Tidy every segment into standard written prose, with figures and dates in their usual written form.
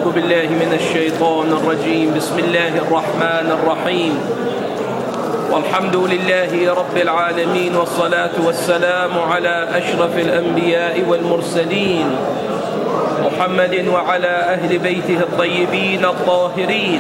أعوذ بالله من الشيطان الرجيم. بسم الله الرحمن الرحيم. والحمد لله رب العالمين، والصلاة والسلام على أشرف الأنبياء والمرسلين محمد وعلى أهل بيته الطيبين الطاهرين.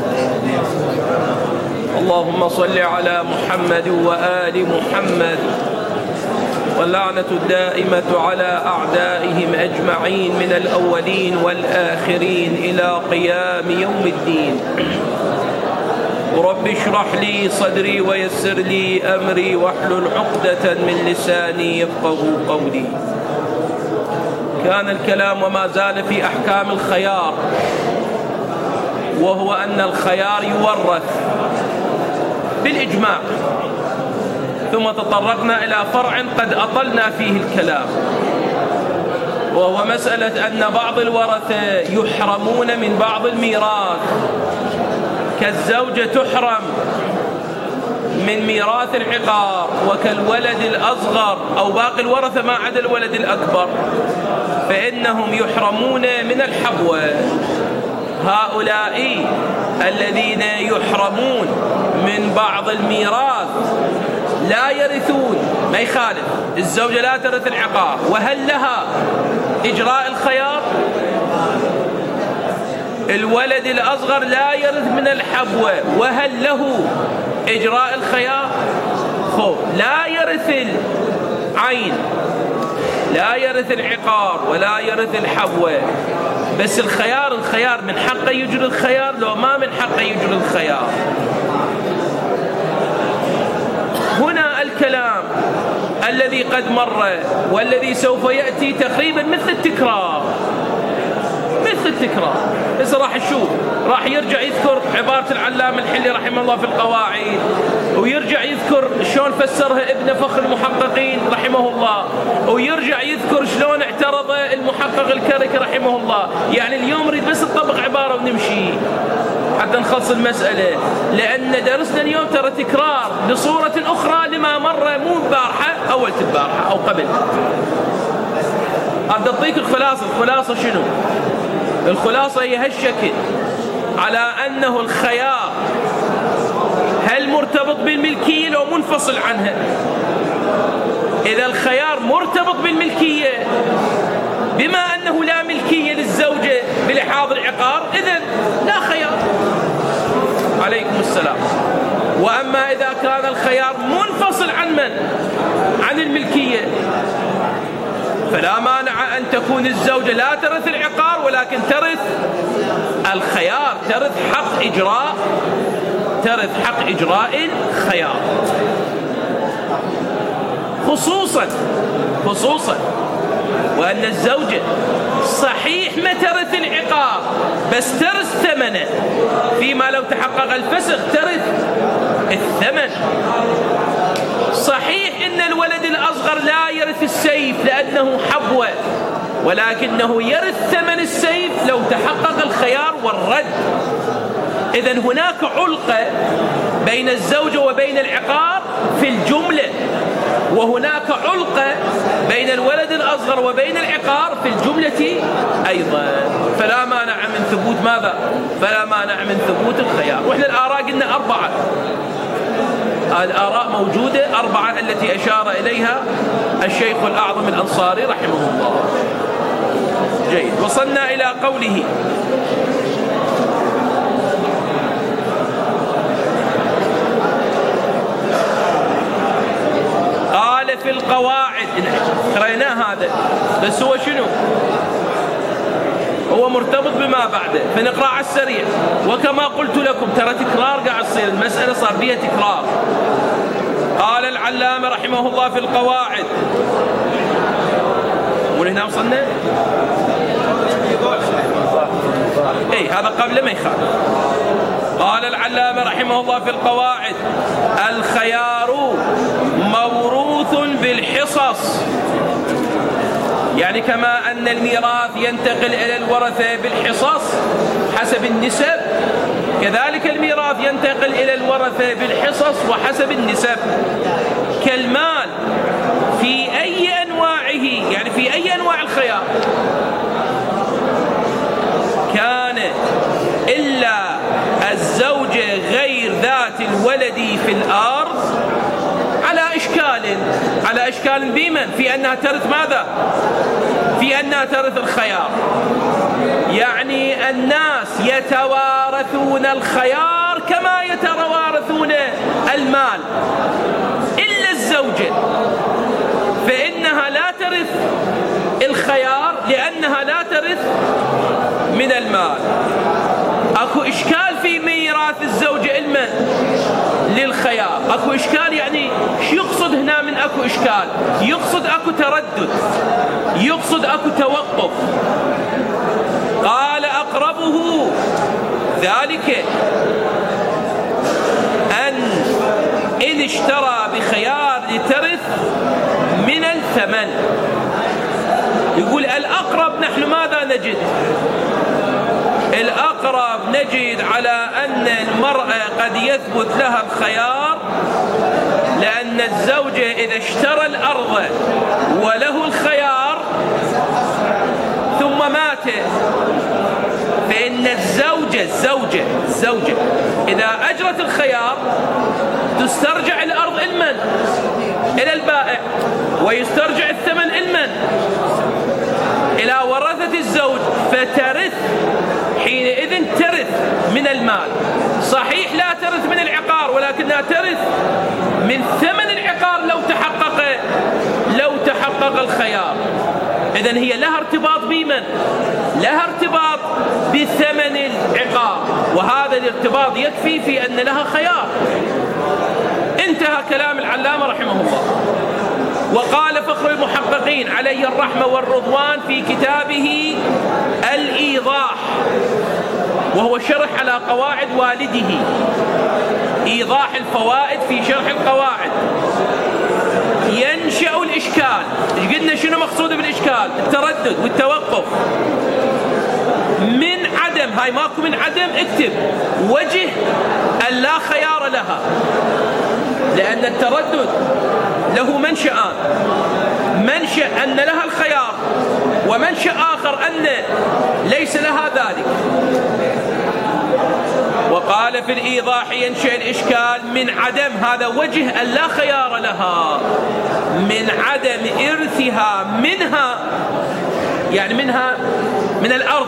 اللهم صل على محمد وآل محمد، واللعنة الدائمة على أعدائهم أجمعين من الأولين والآخرين إلى قيام يوم الدين. رب اشرح لي صدري ويسر لي أمري واحلل عقدة من لساني يفقهوا قولي. كان الكلام وما زال في أحكام الخيار، وهو أن الخيار يورث بالإجماع، ثم تطرقنا إلى فرع قد أطلنا فيه الكلام، وهو مسألة أن بعض الورثة يحرمون من بعض الميراث، كالزوجة تحرم من ميراث العقار، وكالولد الأصغر أو باقي الورثة ما عدا الولد الأكبر فإنهم يحرمون من الحبوة. هؤلاء الذين يحرمون من بعض الميراث لا يرثون، ما يخالف، الزوجة لا ترث العقار، وهل لها إجراء الخيار؟ الولد الأصغر لا يرث من الحبوة، وهل له إجراء الخيار؟ لا يرث العين، لا يرث العقار ولا يرث الحبوة، بس الخيار من حقه يجري الخيار، لو ما من حقه يجري الخيار. هنا الكلام الذي قد مر والذي سوف يأتي تقريبا مثل التكرار، بس راح نشوف، راح يرجع يذكر عبارة العلامة الحلي رحمه الله في القواعد، ويرجع يذكر شلون فسرها ابن فخر المحققين رحمه الله، ويرجع يذكر شلون اعترض المحقق الكركي رحمه الله. يعني اليوم نريد بس نطبق عبارة ونمشي حتى نخلص المسألة، لأن درسنا اليوم ترى تكرار بصورة أخرى لما مر، مو البارحة، أول البارحة أو قبل. أبدأ أعطيك الخلاصة شنو؟ الخلاصة هي هالشكل، على أنه الخيار هل مرتبط بالملكية لو منفصل عنها؟ إذا الخيار مرتبط بالملكية بما أنه لا ملكية للزوجة بلحاظ العقار، إذن لا خيار. عليكم السلام. وأما إذا كان الخيار منفصل عن الملكية، فلا مانع أن تكون الزوجة لا ترث العقار ولكن ترث الخيار، ترث حق إجراء الخيار، خصوصا وأن الزوجة صحيح ما ترث العقار بس ترث ثمنه، فيما لو تحقق الفسخ ترث الثمن. صحيح إن الولد الأصغر لا يرث السيف لأنه حبوة، ولكنه يرث ثمن السيف لو تحقق الخيار والرد. إذن هناك علقة بين الزوجة وبين العقار في الجملة، وهناك علقة بين الولد الأصغر وبين العقار في الجملة أيضا، فلا مانع من ثبوت ماذا؟ فلا مانع من ثبوت الخيار. وإحنا الآراء قلنا 4، الآراء موجودة 4 التي أشار إليها الشيخ الأعظم الأنصاري رحمه الله. جيد، وصلنا إلى قوله: قال في القواعد، قرأناه هذا، بس هو شنو؟ هو مرتبط بما بعده، فنقرأ على السريع. وكما قلت لكم ترى تكرار قاعد يصير، المسألة صار بها تكرار. قال العلامة رحمه الله في القواعد، ولهنا وصلنا؟ هذا قبل ما يخالف. قال العلامة رحمه الله في القواعد: الخيار موروث بالحصص، يعني كما أن الميراث ينتقل إلى الورثة بالحصص حسب النسب، كذلك الميراث ينتقل إلى الورثة بالحصص وحسب النسب. كالمال في أي أنواعه، يعني في أي أنواع الخيار، كان إلا الزوجة غير ذات الولد في الأرض على إشكال بمن؟ في أنها ترث ماذا؟ في أنها ترث الخيار. يعني الناس يتوارثون الخيار كما يتوارثون المال، إلا الزوجة فإنها لا ترث الخيار لأنها لا ترث من المال. أكو إشكال في ميراث الزوجة للخيار. أكو إشكال، يعني شو يقصد هنا من أكو إشكال؟ يقصد أكو تردد، يقصد أكو توقف. قال أقربه ذلك إن اشترى بخيار لترث من الثمن. يقول الأقرب نحن ماذا نجد؟ الأقرب نجد على أن المرأة قد يثبت لها الخيار، لأن الزوجة إذا اشترى الأرض وله الخيار ثم مات، فإن الزوجة إذا أجرت الخيار تسترجع الأرض إلى البائع، ويسترجع الثمن إلى ورثة الزوج، فترث حينئذ ترث من المال. صحيح لا ترث من العقار، ولكنها ترث من ثمن العقار لو تحقق الخيار. إذن هي لها ارتباط بمن؟ لها ارتباط بثمن العقار، وهذا الارتباط يكفي في أن لها خيار. انتهى كلام العلامة رحمه الله. وقال فخر المحققين عليه الرحمة والرضوان في كتابه الإيضاح، وهو شرح على قواعد والده، إيضاح الفوائد في شرح القواعد. ينشأ الإشكال. قلنا شنو مقصود بالإشكال؟ التردد والتوقف. من عدم، هاي ماكو من عدم، اكتب وجه أن لا خيار لها، لأن التردد له منشأان: منشأ أن لها الخيار، ومنشأ آخر أن ليس لها ذلك. وقال في الإيضاح ينشأ الإشكال من عدم، هذا وجه أن لا خيار لها، من عدم إرثها منها، يعني من الأرض،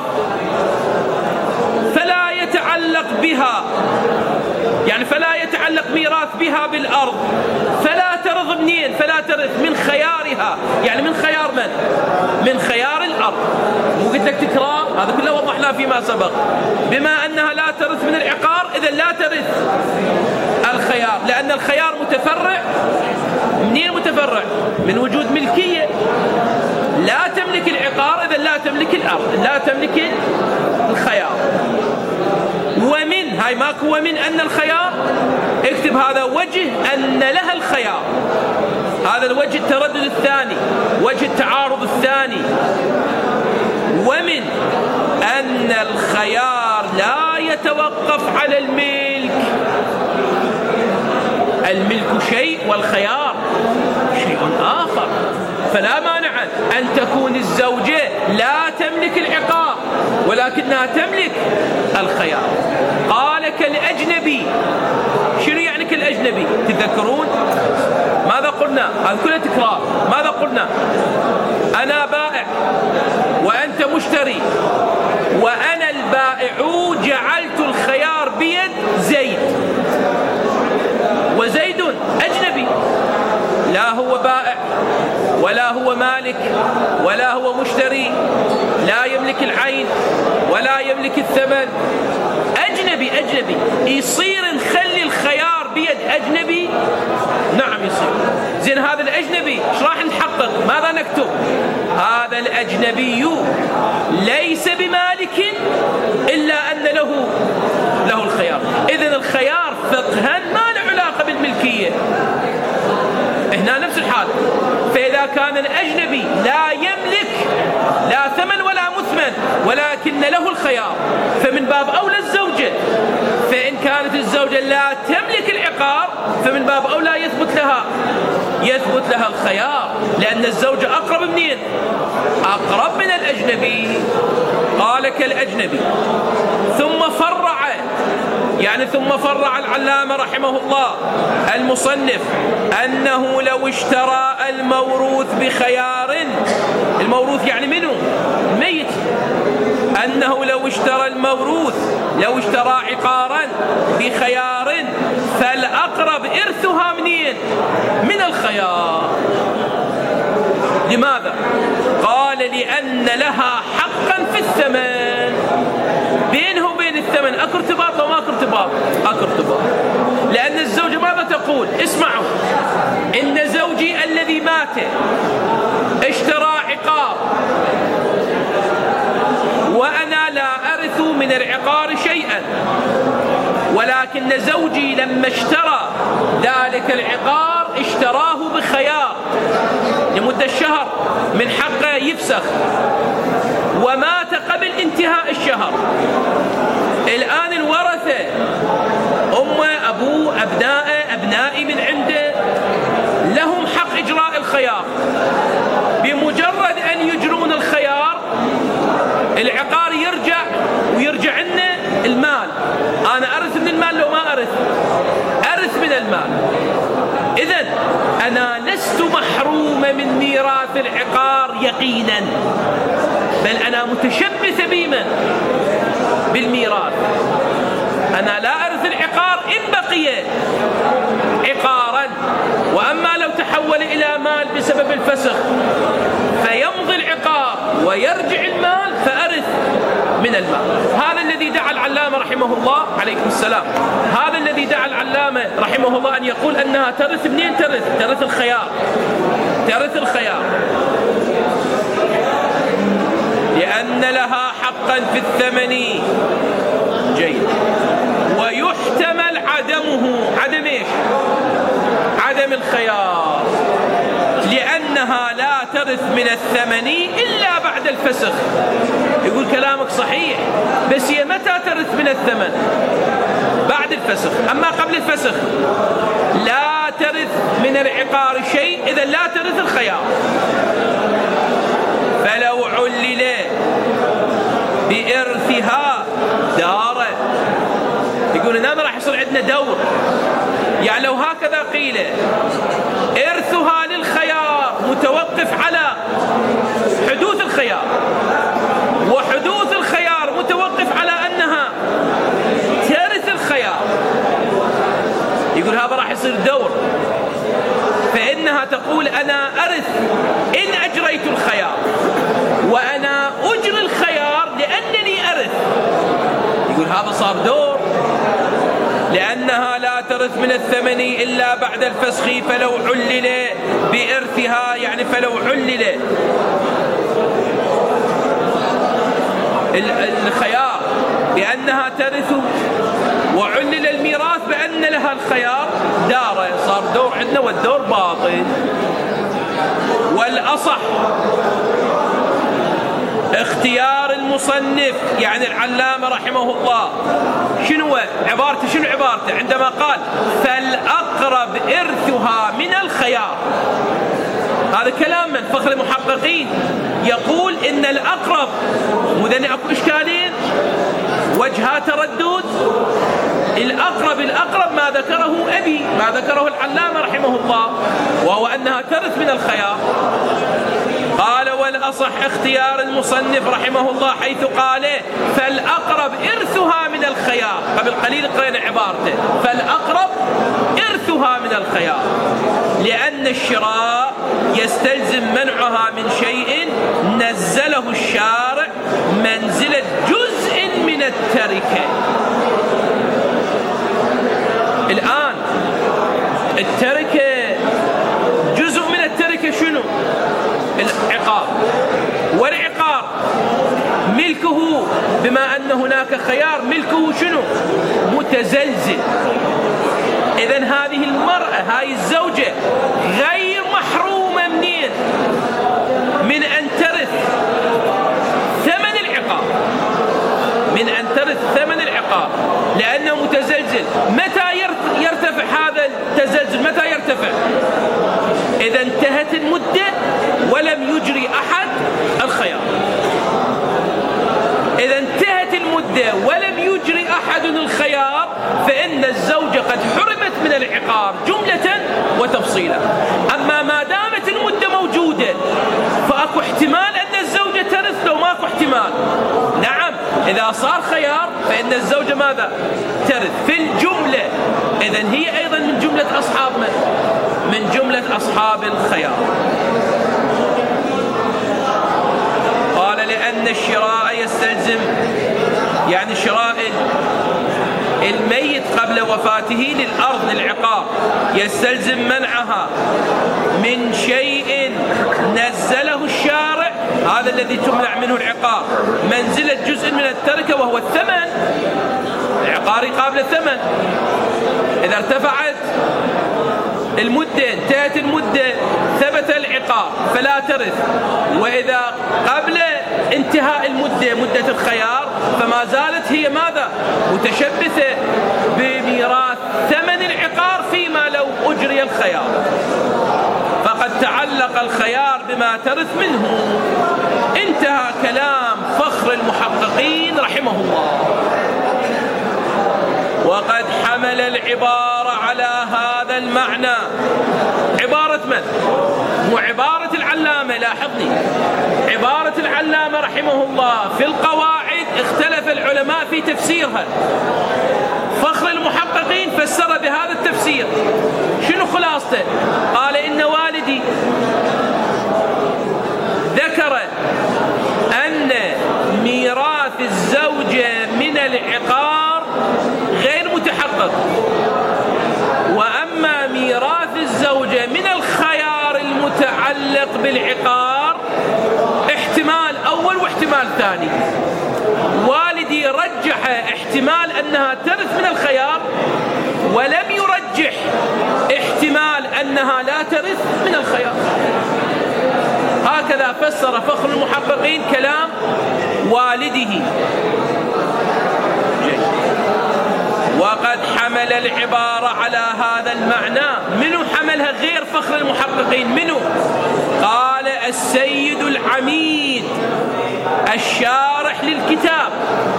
فلا يتعلق بها، يعني فلا يتعلق ميراث بها بالأرض، فلا ترث منين؟ فلا ترث من خيارها، يعني من خيار من؟ من خيار الأرض. مو قلت لك تكرار؟ هذا كله وضحناه فيما سبق. بما أنها لا ترث من العقار، إذا لا ترث الخيار، لأن الخيار متفرع. منين متفرع؟ من وجود ملكية. لا تملك العقار إذا لا تملك الأرض، لا تملك الخيار. ومن، هاي ماكو ومن أن الخيار، اكتب هذا وجه أن لها الخيار. هذا الوجه التردد الثاني، وجه التعارض الثاني. ومن أن الخيار لا يتوقف على الملك. الملك شيء والخيار شيء آخر، فلا مانع أن تكون الزوجة لا تملك العقار ولكنها تملك الخيار. قال كالأجنبي. شنو يعني كالأجنبي؟ تذكرون ماذا قلنا؟ هذا كله تكرار. ماذا قلنا؟ أنا بائع وأنت مشتري، وأنا البائع جعلت الخيار بيد زيد، وزيد أجنبي، لا هو بائع ولا هو مالك ولا هو مشتري، لا يملك العين ولا يملك الثمن، أجنبي. يصير نخلي الخيار بيد أجنبي؟ نعم يصير. زين هذا الأجنبي ايش راح نحقق؟ ماذا نكتب؟ هذا الأجنبي ليس بمالك إلا أن له الخيار. إذن الخيار فقها ما له علاقة بالملكية. هنا نفس الحال. فإذا كان الأجنبي لا يملك لا ثمن ولا مثمن ولكن له الخيار، فمن باب أولى الزوجة فإن كانت الزوجة لا تملك العقار فمن باب أولى يثبت لها الخيار، لأن الزوجة أقرب منين؟ أقرب من الأجنبي. قال كالأجنبي. ثم فرع العلامة رحمه الله المصنف أنه لو اشترى الموروث بخيار، الموروث يعني منه؟ ميت. أنه لو اشترى عقارا بخيار فالأقرب إرثها منين؟ من الخيار. لماذا؟ قال لأن لها حقا في الثمن، بينه وبين الثمن أكو ارتباط وما أكو ارتباط؟ أكو ارتباط. لأن الزوجة ماذا تقول؟ اسمعوا، إن زوجي الذي مات اشترى عقار وأنا لا أرث من العقار شيئا، ولكن زوجي لما اشترى ذلك العقار اشتراه بخيار لمدة شهر، من حقه يفسخ، ومات قبل انتهاء الشهر. الآن الورثة أمه أبوه أبنائي من عنده لهم حق إجراء الخيار. بمجرد أن يجرون الخيار العقار يرجع لنا المال. أنا أرث من المال لو ما أرث من المال. إذن أنا لست محرومة من ميراث العقار يقينا، بل أنا متشبثة بالميراث. أنا لا أرث العقار إن بقي عقارا، وأما لو تحول إلى مال بسبب الفسخ فيمضي العقار ويرجع المال فأرث من المال. هذا الذي دعا العلامة رحمه الله عليكم السلام، هذا الذي دعا العلامة رحمه الله أن يقول أنها ترث منين؟ ترث الخيار، لأن لها حقا في الثمن. جيد. ويحتمل عدمه. عدم ايش؟ عدم الخيار، لأنها لا ترث من الثمن إلا بعد الفسخ. يقول كلامك صحيح، بس هي متى ترث من الثمن؟ بعد الفسخ. أما قبل الفسخ لا ترث من العقار شيء، إذا لا ترث الخيار. فلو علل بإرثها دار، يقول هنا راح يصير عندنا دور. يعني لو هكذا قيل إرثها للخيار متوقف على حدوث الخيار، وحدوث الخيار متوقف على أنها ترث الخيار، يقول هذا راح يصير دور. فإنها تقول أنا أرث إن أجريت الخيار، وأنا أجري الخيار لأنني أرث. يقول هذا صار دور، لأنها لا ترث من الثمن إلا بعد الفسخ. فلو علل بإرثها، يعني فلو علل الخيار بأنها ترث وعلل الميراث بأن لها الخيار دار، صار دور عندنا والدور باطل. والأصح اختيار المصنف يعني العلامة رحمه الله. شنو عبارته عندما قال فالأقرب إرثها من الخيار؟ هذا كلام من فخر المحققين، يقول إن الأقرب، وذن أكو إشكالين وجهات تردد. الأقرب ما ذكره العلامة رحمه الله، وهو أنها ترث من الخيار. قال والأصح اختيار المصنف رحمه الله حيث قال فالأقرب إرثها من الخيار. قبل قليل قرأنا عبارته فالأقرب إرثها من الخيار، لأن الشراء يستلزم منعها من شيء نزله الشارع منزلة جزء من التركة. الآن التركة جزء من التركة شنو؟ العقار. والعقار ملكه بما أن هناك خيار ملكه شنو؟ متزلزل. إذن هذه المرأة، هاي الزوجة غير محرومة منين؟ من أن ترث ثمن العقار، من أن ترث ثمن العقار. العقار لأنه متزلزل. متى يرتفع هذا التزلزل؟ متى يرتفع؟ إذا انتهت المدة ولم يجري أحد الخيار. إذا انتهت المدة ولم يجري أحد الخيار فإن الزوجة قد حرمت من العقار جملة وتفصيلا. أما ما دامت المدة موجودة فأكو احتمال أن الزوجة ترث لو ماكو احتمال. نعم، إذا صار خيار فإن الزوجة ماذا؟ ترث في الجملة. إذن هي أيضا من جملة أصحاب من جملة أصحاب الخيار. قال لأن الشراء يستلزم، يعني شراء الميت قبل وفاته للأرض للعقار يستلزم منعها من شيء نزله الشارع، هذا الذي تمنع منه العقار، منزلة جزء من التركة وهو الثمن. العقار قابل الثمن. إذا ارتفعت المدة، انتهت المدة، ثبت العقار فلا ترث. وإذا قبل انتهاء المدة، مدة الخيار، فما زالت هي ماذا؟ متشبثة بميراث ثمن العقار فيما لو أجري الخيار، فقد تعلق الخيار بما ترث منه. انتهى كلام فخر المحققين رحمه الله. وقد حمل العبارة على هذا المعنى. عبارة من؟ مو عبارة العلامة، لاحظني، عبارة العلامة رحمه الله في القواعد اختلف العلماء في تفسيرها. فخر المحققين فسر بهذا التفسير. شنو خلاصته؟ قال إن والدي ذكر أن ميراث الزوجة من العقار غير متحقق، وأما ميراث الزوجة من الخيار المتعلق بالعقار احتمال أول واحتمال ثاني. والدي رجح احتمال أنها ترث من الخيار ولم يرجح احتمال أنها لا ترث من الخيار. هكذا فسر فخر المحققين كلام والده. وقد حمل العبارة على هذا المعنى. منو حملها غير فخر المحققين؟ منو؟ قال السيد العميد الشارح للكتاب.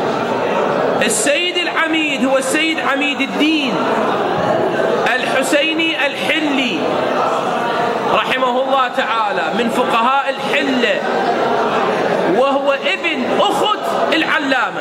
السيد العميد هو السيد عميد الدين الحسيني الحلي رحمه الله تعالى، من فقهاء الحلة، وهو ابن أخت العلامة،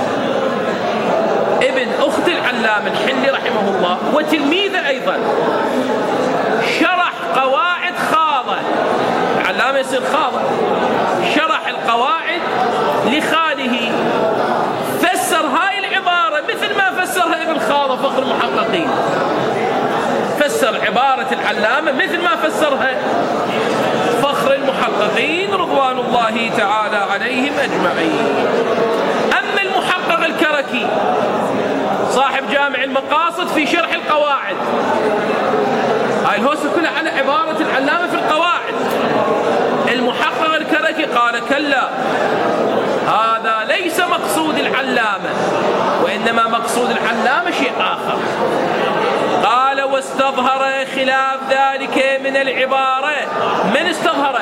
ابن أخت العلامة الحلي رحمه الله، وتلميذه أيضا. شرح قواعد خاضة، العلامة يصير خاضة، شرح القواعد لخاله، فسر هاي العبارة مثل ما فسرها ابن خاضة فخر المحققين. فسر عبارة العلامة مثل ما فسرها فخر المحققين رضوان الله تعالى عليهم أجمعين. أما المحقق الكركي صاحب جامع المقاصد في شرح القواعد، هاي الهوسة كلها على عبارة العلامة في القواعد. المحقق الكركي قال كلا، هذا ليس مقصود العلامة، وإنما مقصود العلامة شيء آخر. قال واستظهر خلاف ذلك من العبارة. من استظهر؟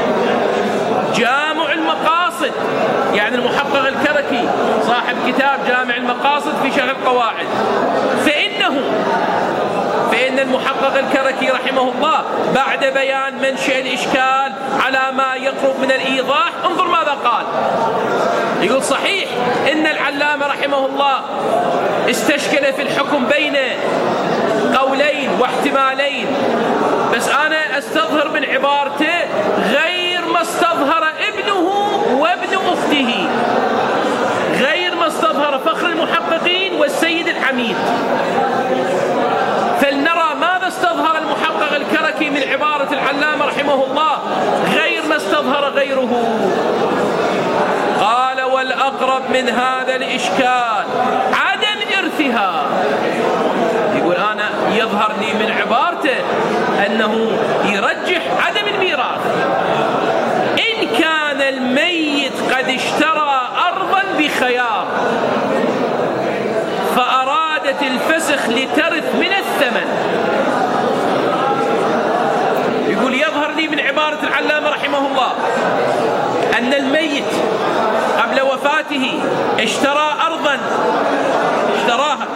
جامع المقاصد، يعني المحقق الكركي صاحب كتاب جامع المقاصد في شرح القواعد. فإن المحقق الكركي رحمه الله بعد بيان منشأ الإشكال على ما يقرب من الإيضاح، انظر ماذا قال. يقول صحيح إن العلامة رحمه الله استشكل في الحكم بين قولين واحتمالين، بس أنا أستظهر من عبارته غير ما استظهر ابنه وابن أخته، غير ما استظهر فخر المحققين والسيد العميد. فلنرى ماذا استظهر المحقق الكركي من عبارة العلامة رحمه الله غير ما استظهر غيره. قال والأقرب من هذا الإشكال عدم إرثها. يقول أنا يظهر لي من عبارته أنه يرجح عدم الميراث. إن كان الميت قد اشترى أرضا بخيار، الفسخ لترث من الثمن. يقول يظهر لي من عبارة العلامة رحمه الله أن الميت قبل وفاته اشترى أرضا، اشتراها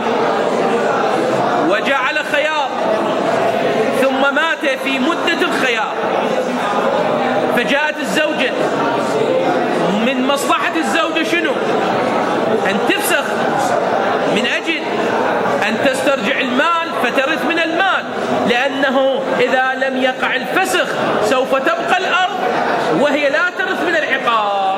وجعل خيار، ثم مات في مدة الخيار، فجاءت الزوجة. من مصلحة الزوجة شنو؟ أن تفسخ من أجل أن تسترجع المال فترث من المال، لأنه إذا لم يقع الفسخ سوف تبقى الأرض وهي لا ترث من العقار.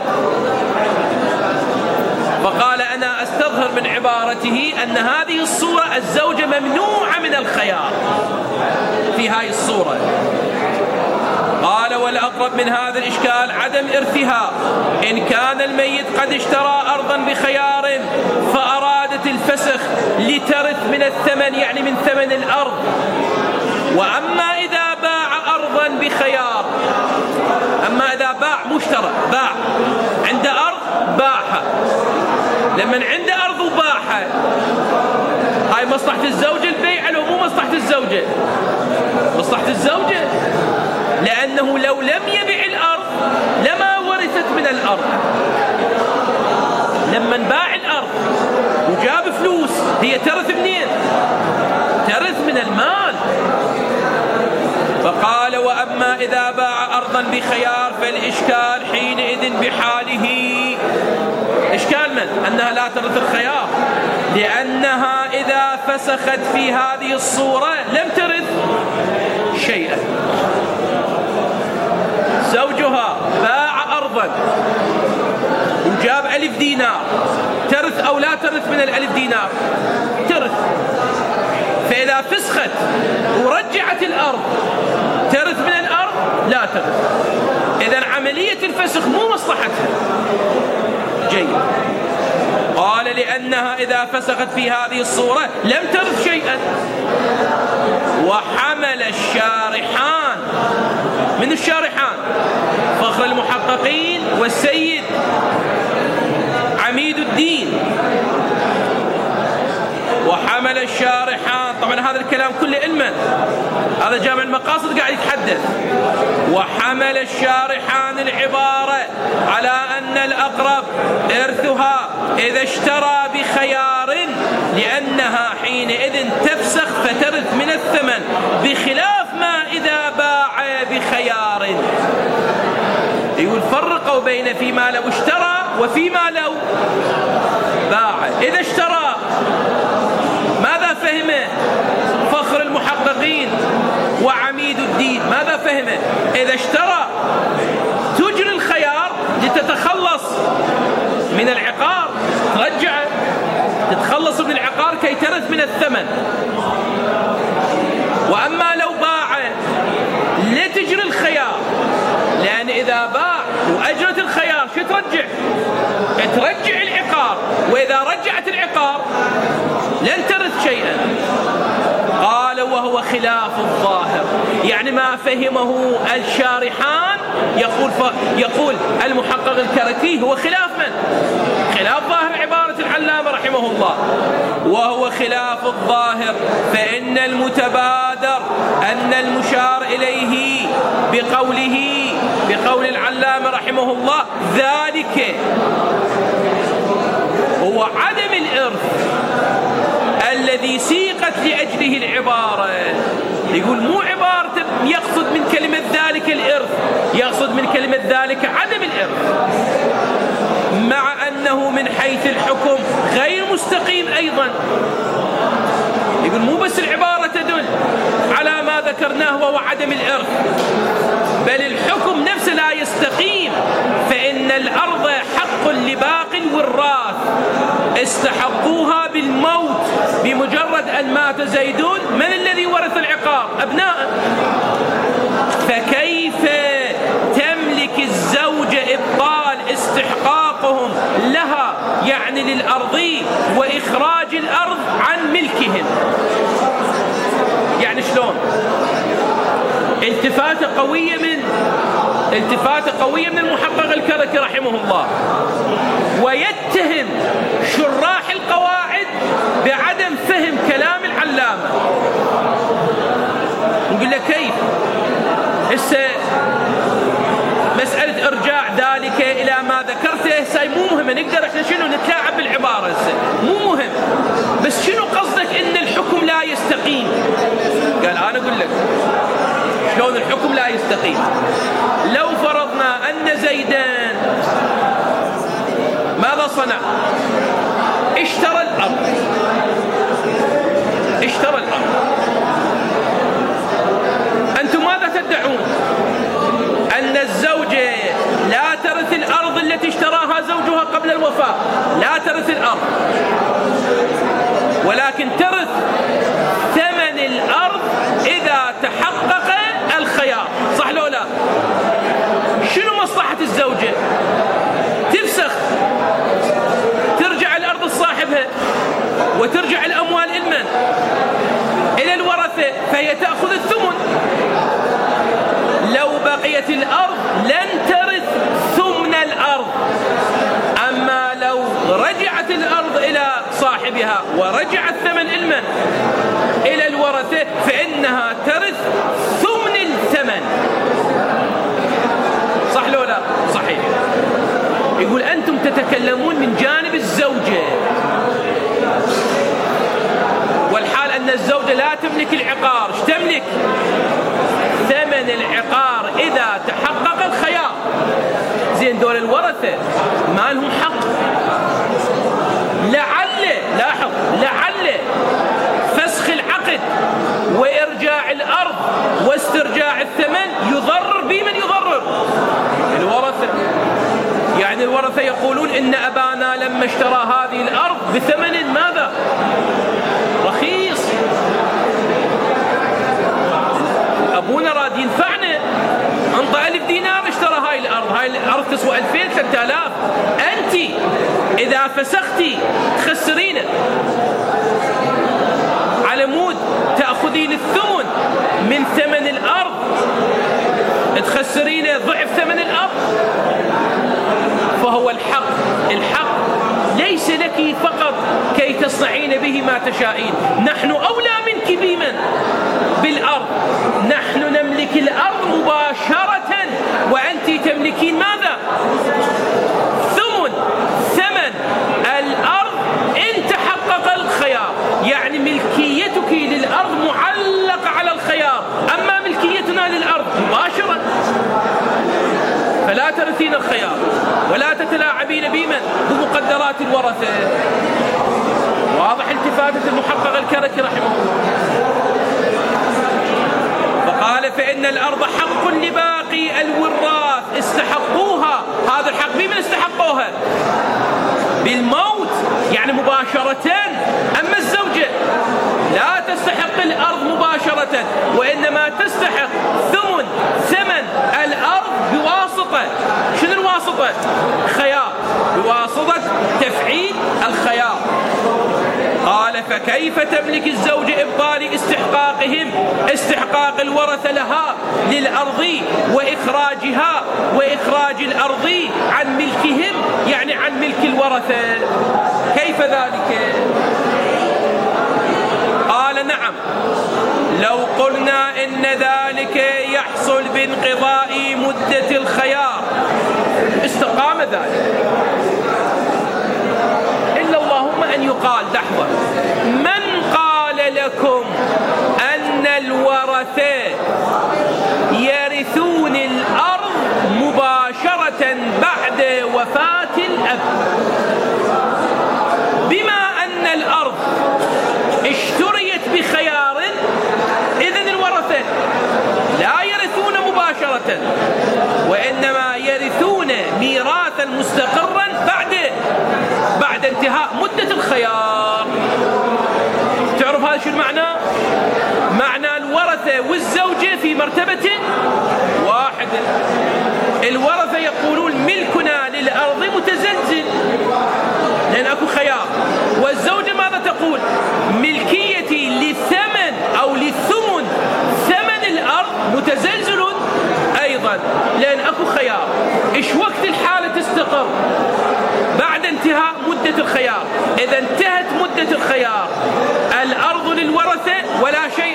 فقال أنا أستظهر من عبارته أن هذه الصورة الزوجة ممنوعة من الخيار في هذه الصورة. قال والأقرب من هذا الإشكال عدم إرثها إن كان الميت قد اشترى أرضا بخيار فأرادت الفسخ لترث من الثمن، يعني من ثمن الأرض. وأما إذا باع أرضا بخيار، أما إذا باع مشترى، باع عنده أرض باعها، لمن عنده أرض وباعها، هاي مصلحة الزوجة البيع لو مو مصلحة الزوجة؟ مصلحة الزوجة، لأنه لو لم يبيع الأرض لما ورثت من الأرض. لما باع الأرض وجاب فلوس هي ترث منين؟ ترث من المال. فقال وأما إذا باع أرضا بخيار فالإشكال حينئذ بحاله. إشكال من؟ أنها لا ترث الخيار، لأنها إذا فسخت في هذه الصورة لم ترث شيئا. زوجها باع أرضا وجاب 1000 دينار، ترث أو لا ترث من 1000 دينار؟ ترث. فإذا فسخت ورجعت الأرض ترث من الأرض؟ لا ترث. إذن عملية الفسخ مو مصلحتها. جيد. قال لأنها إذا فسخت في هذه الصورة لم ترث شيئا. وحمل الشارحان، من الشارحان فخر المحققين والسيد عميد الدين، وحمل الشارحان، طبعا هذا الكلام كله علما، هذا جامع المقاصد قاعد يتحدث. وحمل الشارحان العبارة على أن الأقرب إرثها إذا اشترى بخيار، لأنها حينئذ تفسخ فترث من الثمن، بخلاف ما إذا باع بخيار. يقول فرقوا بين فيما لو اشترى وفيما لو باع. إذا اشترى ماذا فهمه فخر المحققين وعميد الدين؟ ماذا فهمه؟ إذا اشترى تجري الخيار لتتخلص من العقار، ترجعه، تتخلص من العقار كي ترث من الثمن. وأما لو باع لا تجري الخيار، لأن إذا باع وأجرت الخيار شو ترجع؟ ترجع العقار، وإذا رجعت العقار لن ترث شيئا. قال وهو خلاف الظاهر، يعني ما فهمه الشارحان يقول المحقق الكركي هو خلاف من؟ خلاف ظاهر عبارة العلامة رحمه الله. وهو خلاف الظاهر، فإن المتبادر أن المشار إليه بقول العلامة رحمه الله ذلك هو عدم الإرث الذي سيقت لأجله العبارة. يقول مو عبارة يقصد من كلمة ذلك الإرث، يقصد من كلمة ذلك عدم الإرث، مع أنه من حيث الحكم غير مستقيم أيضا. يقول مو بس العبارة تدل على ما ذكرناه وهو عدم الإرث، بل الحكم نفسه لا يستقيم. فإن الأرض حق لباق الوراث استحقوها بالموت، بمجرد أن مات زيدون من الذي ورث العقار؟ أبناءه. فكيف تملك الزوجة إبطال استحقاقهم لها، يعني للأرض، وإخراج الأرض عن ملكهم؟ يعني شلون؟ التفاتة قوية من المحقق الكركي رحمه الله، ويتهم شراح القواعد بعدم فهم نقدر احنا شنو نتلاعب بالعبارة هسه، مو مهم، بس شنو قصدك ان الحكم لا يستقيم؟ قال انا اقول لك شلون الحكم لا يستقيم. لو فرضنا ان زيدان ماذا صنع؟ اشترى الارض، انتم ماذا تدعون؟ ان الزوجة لا ترث الارض التي اشتراها زوجها قبل الوفاة، لا ترث الارض، ولكن ترث ثمن الارض اذا تحقق الخيار، صح لو لا؟ شنو مصلحة الزوجة؟ تفسخ، ترجع الارض لصاحبها وترجع الاموال لمن؟ الى الورثة، فهي تأخذ الثمن. لو بقيت الارض لن ترث ثمن الارض، اما لو رجعت الارض الى صاحبها ورجع الثمن لمن؟ الى الورثة، فانها ترث ثمن الثمن، صح لو لا؟ صحيح. يقول انتم تتكلمون من جانب الزوجة، والحال ان الزوجة لا تملك العقار، ايش تملك؟ ثمن العقار اذا تحقق الخيار. زين دول الورثة ما لهم حق؟ لاحظ، لعل فسخ العقد وارجاع الارض واسترجاع الثمن يضرر بمن يضرر؟ الورثة. يعني الورثة يقولون ان ابانا لما اشترى هذه الارض بثمن ماذا؟ رخيص، ابونا راد ينفعنا، انطى 1000 دينار اشترى هاي الارض تسوى 2000 3000، انت اذا فسختي تخسرينه على مود تاخذين الثمن من ثمن الارض، تخسرينه ضعف ثمن الارض. فهو الحق ليس لك فقط كي تصنعين به ما تشائين، نحن أولى منك بمن؟ بالأرض، نحن نملك الأرض مباشرة وأنت تملكين ماذا؟ ثمن الأرض إن تحقق الخيار، يعني ملكيتك للأرض معلقة على الخيار، أما ملكيتنا للأرض مباشرة، فلا ترثين الخيار ولا تتلاعبين بمن؟ بمقدرات الورثة. واضح التفاتة المحقق الكركي رحمه الله. فقال فإن الأرض حق لباقي الوراث استحقوها، هذا الحق بمن استحقوها؟ بالموت، يعني مباشرة. أما الزوجة لا تستحق الأرض مباشرة، وإنما تستحق ثمن الأرض بواسطة، شنو الواسطة؟ خيار، بواسطة تفعيل الخيار. قال فكيف تملك الزوجة إبطال استحقاق الورثة لها للأرض وإخراج الأرض عن ملكهم، يعني عن ملك الورثة، كيف ذلك؟ قال نعم، لو قلنا إن ذلك يحصل بانقضاء مدة الخيار استقام ذلك، إلا اللهم أن يقال لحظة، من قال لكم أن الورثة يرثون الأرض مباشرة بعد وفاة الأب؟ بما أن الأرض اشتريت بخيار، إذن الورثة لا يرثون مباشرة، وإنما يرثون ميراثا مستقرا بعد انتهاء مدة الخيار. تعرف هذا شو المعنى؟ معنى الورثة والزوجة في مرتبة واحدة. الورثة يقولون ملكنا للأرض متزلزل لأن أكو خيار، والزوجة ماذا تقول؟ ملكيتي للثمن أو للثمن ثمن الأرض متزلزل أيضا لأن أكو خيار. إيش وقت الحالة تستقر؟ بعد انتهاء مدة الخيار. إذا انتهت مدة الخيار الأرض للورثة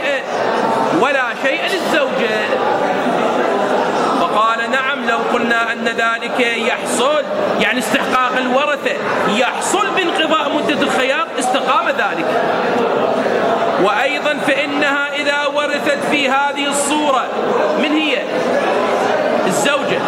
ولا شيء للزوجة. فقال نعم، لو قلنا أن أن ذلك يحصل، يعني استحقاق الورثة يحصل بانقضاء مدة الخيار، استقام ذلك. وأيضا فإنها إذا ورثت في هذه الصورة، من هي؟ الزوجة.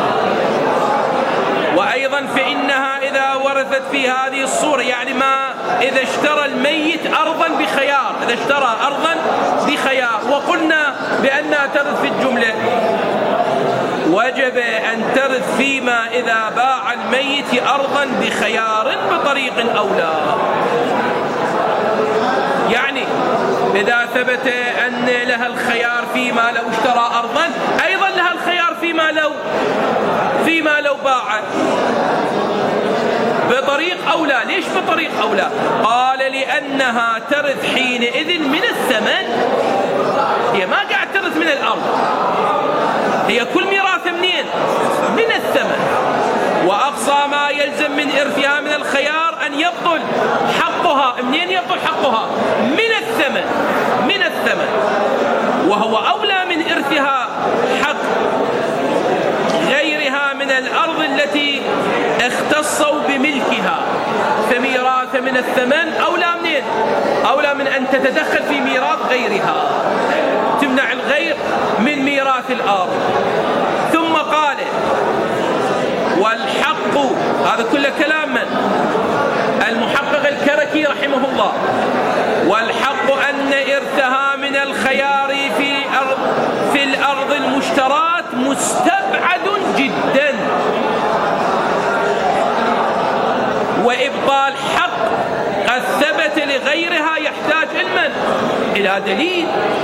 وأيضا فإنها إذا ورثت في هذه الصورة، يعني ما إذا اشترى الميت أرضا بخيار، إذا اشترى أرضا بخيار، وقلنا بأنها ترث في الجملة، وجب أن ترث فيما إذا باع الميت أرضا بخيار بطريق أولى. يعني إذا ثبت أن لها الخيار فيما لو اشترى أرضا، أيضا لها الخيار فيما لو باع بطريق أولى. ليش بطريق أولى؟ قال لأنها ترث حينئذ من الثمن، هي ما قاعد ترث من الأرض، هي كل ميراث منين؟ من الثمن. وأقصى ما يلزم من إرثها من الخيار أن يبطل حقها. منين يبطل حقها؟ من الثمن، وهو أولى من إرثها حق غيرها من الأرض التي اختصوا بملكها. فميراث من الثمن أولى منين؟ أولى من أن تتدخل في ميراث غيرها، تمنع الغير من ميراث الأرض. ثم قال والحق، هذا كله كلام من؟ المحقق الكركي رحمه الله. والحق أن إرثها من الخيار في الأرض المشترات مستبعد جدا، وإبطال حق قد ثبت لغيرها يحتاج علما إلى دليل.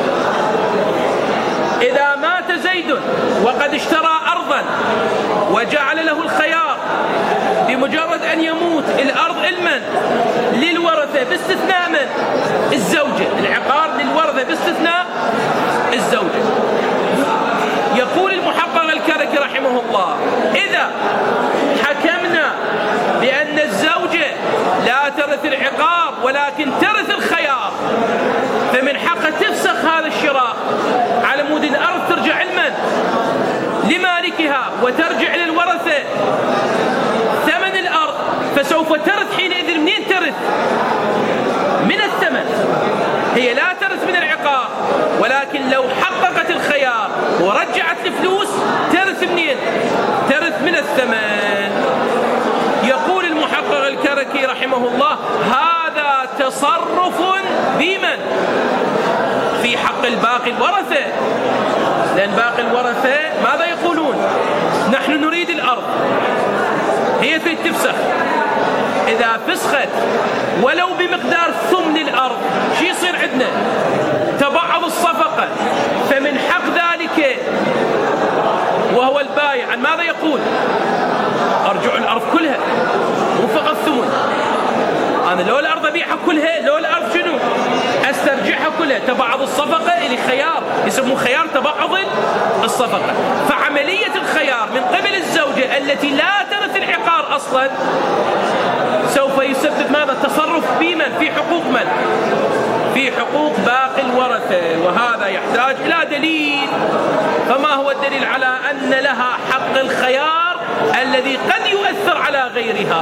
إذا مات زيد وقد اشترى أرضا وجعل له الخيار، بمجرد أن يموت الأرض علما للورثة باستثناء من؟ الزوجة. العقار للورثة باستثناء الزوجة. يقول المحقق الكركي رحمه الله إذا حكمنا بأن الزوجة لا ترث العقار ولكن ترث الخيار، فمن حقها تفسخ هذا الشراء على مود الأرض ترجع علما لمالكها وترجع للورثة ثمن الأرض، فسوف ترث حينئذ. منين ترث؟ من الثمن. هي لا ترث من العقار، ولكن لو حققت الخيار ورجعت الفلوس ترث منين؟ ترث من الثمن. يقول المحقق الكركي رحمه الله هذا تصرف بمن؟ في حق الباقي الورثة، لأن باقي الورثة ماذا يقولون؟ نحن نريد الأرض، هي تريد تفسخ. إذا فسخت ولو بمقدار ثمن الأرض شو يصير عندنا؟ تبعض الصفقة. فمن حق ذلك وهو البايع عن ماذا يقول؟ أرجع الأرض كلها مو فقط ثمن. أنا لو الأرض أبيعها كلها، لو الأرض شنو؟ أسترجعها كلها. تبعض الصفقة إلي خيار، يسموه خيار تبعض الصفقة. فعملية الخيار من قبل الزوجة التي لا ترث العقار أصلا سوف يسبب ماذا؟ تصرف بمن؟ في حقوق من؟ في حقوق باقي الورثة، وهذا يحتاج إلى دليل. فما هو الدليل على أن لها حق الخيار الذي قد يؤثر على غيرها؟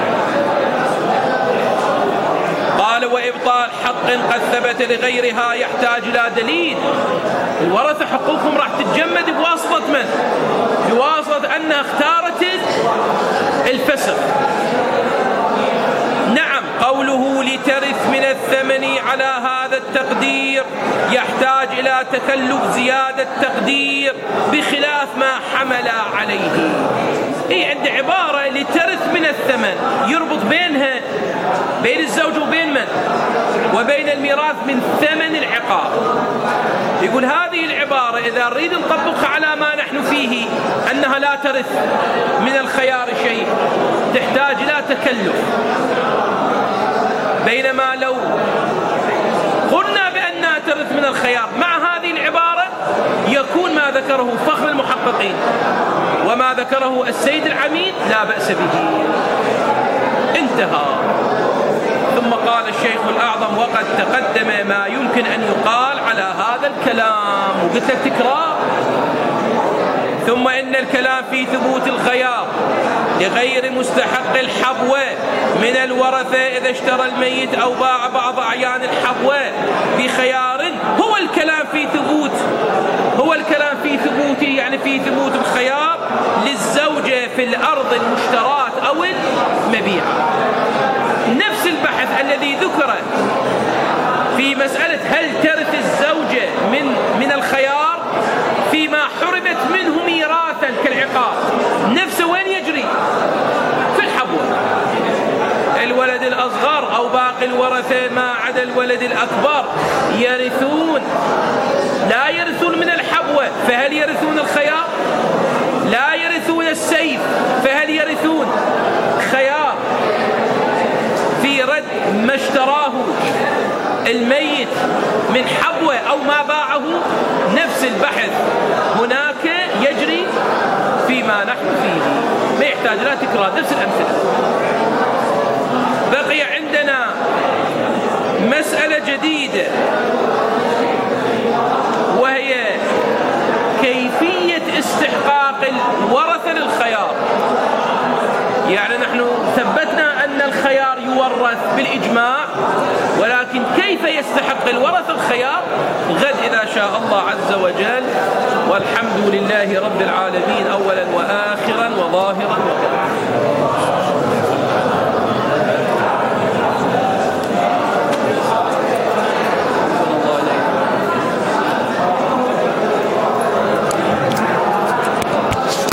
قال وإبطال حق قد ثبت لغيرها يحتاج إلى دليل. الورثة حقوقهم راح تتجمد بواسطة من؟ بواسطة أنها اختارت الفسخ. نعم، قوله لترث من الثمن على هذا التقدير يحتاج إلى تكلف زيادة تقدير بخلاف ما حمل عليه. عند عبارة لترث من الثمن يربط بينها بين الزوج وبين من؟ وبين الميراث من ثمن العقار. يقول هذه العبارة إذا نريد نطبقها على ما نحن فيه أنها لا ترث من الخيار شيء تحتاج إلى تكلف، بينما لو قلنا بأنها ترث من الخيار مع هذه العبارة يكون ما ذكره فخر المحققين وما ذكره السيد العميد لا بأس به. انتهى. ثم قال الشيخ الأعظم وقد تقدم ما يمكن أن يقال على هذا الكلام، وقلت لك تكرار ثم إن الكلام في ثبوت الخيار لغير مستحق الحبوة من الورثة إذا اشترى الميت أو باع بعض أعيان الحبوة بخيار، هو الكلام في ثبوت يعني في ثبوت الخيار للزوجة في الأرض المشتراة أو المبيعة. نفس البحث الذي ذكر في مسألة هل ترث الزوجة من الخيار فيما حرمت منه ميراثا كالعقار، نفسه وين يجري؟ في الحبوة. الولد الأصغر أو باقي الورثة ما عدا الولد الأكبر يرثون، لا يرثون من الحبوة، فهل يرثون الخيار؟ لا يرثون السيف، فهل يرثون خيار في رد ما اشتراه الميت من حبوة أو ما باعه؟ نفس البحث هناك يجري فيما نحن فيه، ما يحتاج لا تكرار، نفس الأمثلة. بقي عندنا مسألة جديدة وهي كيفية استحقاق الورثة للخيار. يعني نحن ثبتنا أن الخيار يورث بالإجماع، ولكن كيف يستحق الورثة الخيار غد إذا شاء الله عز وجل. والحمد لله رب العالمين أولا وآخرا وظاهرا وباطنا.